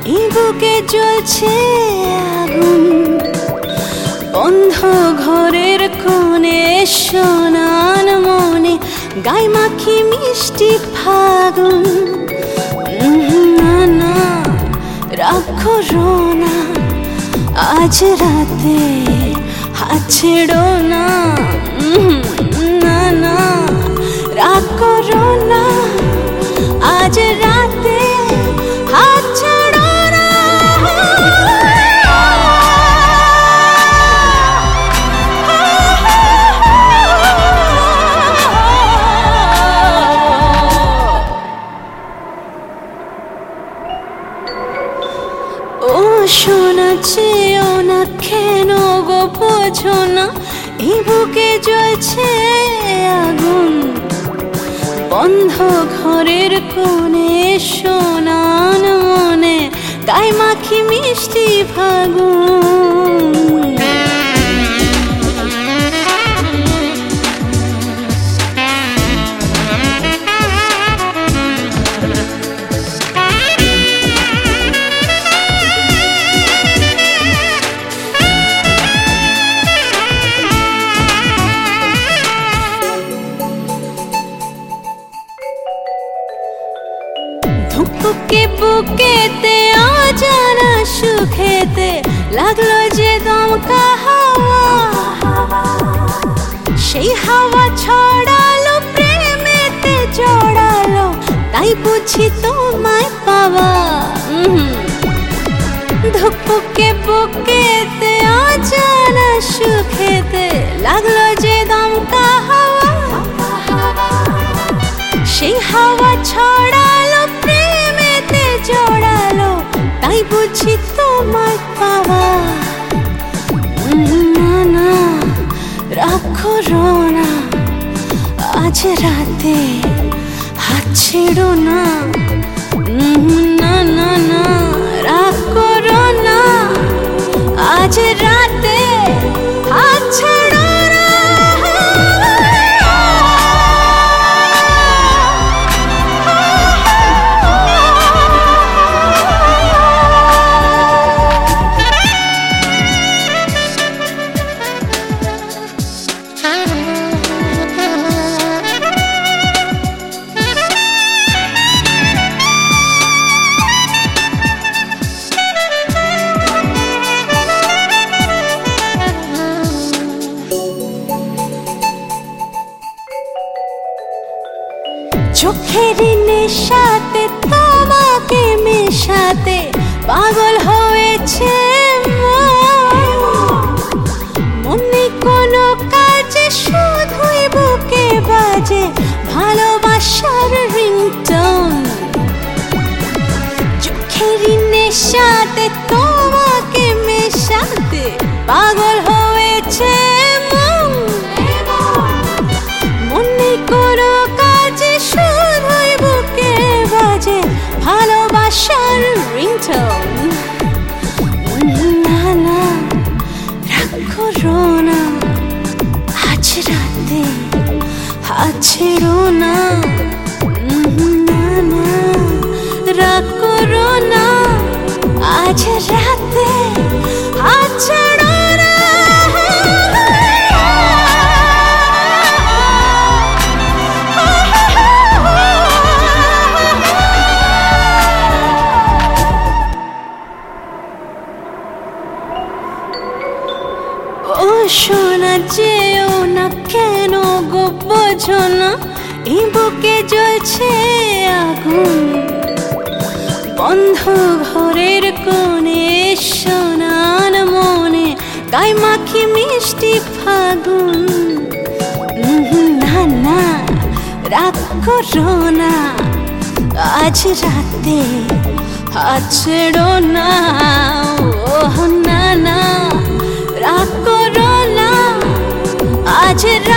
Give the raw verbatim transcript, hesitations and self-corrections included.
এই বুকে জ্বলছে আগুন। বন্ধ ঘরের কোণে সোনান মনে গাই মাখি মিষ্টি ফাগুন। না না রাগ করো না, আজ রাতে হাত ছেড়ো না। না না রাগ করো না, আজ রাতে হাত ছেড়ো না। ও শোনা চেয়েও না কেন গো বোঝো না, এই বুকে জ্বলছে আগুন। বন্ধ ঘরের কোণে সোনান মনে গাই মাখি মিষ্টি ফাগুন। বুকে বুকেতে অজানা সুখেতে লাগলো যে দমকা হাওয়া, সেই হাওয়া ছড়ালো প্রেমেতে জড়ালো, তাই বুঝি তোমায় পাওয়া। ধুকপুকে বুকেতে অজানা সুখেতে লাগলো যে দমকা হাওয়া, সেই হাওয়া ছড়ালো প্রেমেতে জড়ালো, তাই বুঝি তোমায় পাওয়া। না না রাগ করো না, আজ রাতে হাত ছেড়ো না। না না না রাগ করো না, আজ রাতে হাত ছেড়ো না। চোখের নেশাতে তোমাকে মেশাতে পাগল হয়েছে মনে, কোনো কাজে শুধুই বুকে বাজে ভালোবাসার রিংটোন। চোখের নেশাতে তোমাকে মেশাতে পাগল হয়েছে মনে, কোনো কাজে শুধুই বুকে বাজে ভালোবাসার রিংটোন। না না রাগ করো না, আজ রাতে হাত ছেড়ো না। না না রাগ করো না, আজ রাতে হাত ছেড়ো না। ও শোনা চেয়েও না কেন গো বোঝো না, এই বুকে জ্বলছে আগুন। বন্ধ ঘরের কোণে সোনান মনে গাই মাখি মিষ্টি ফাগুন। না না রাগ করো না, আজ রাতে হাত ছেড়ো না। ও না না রাগ করো না, আজ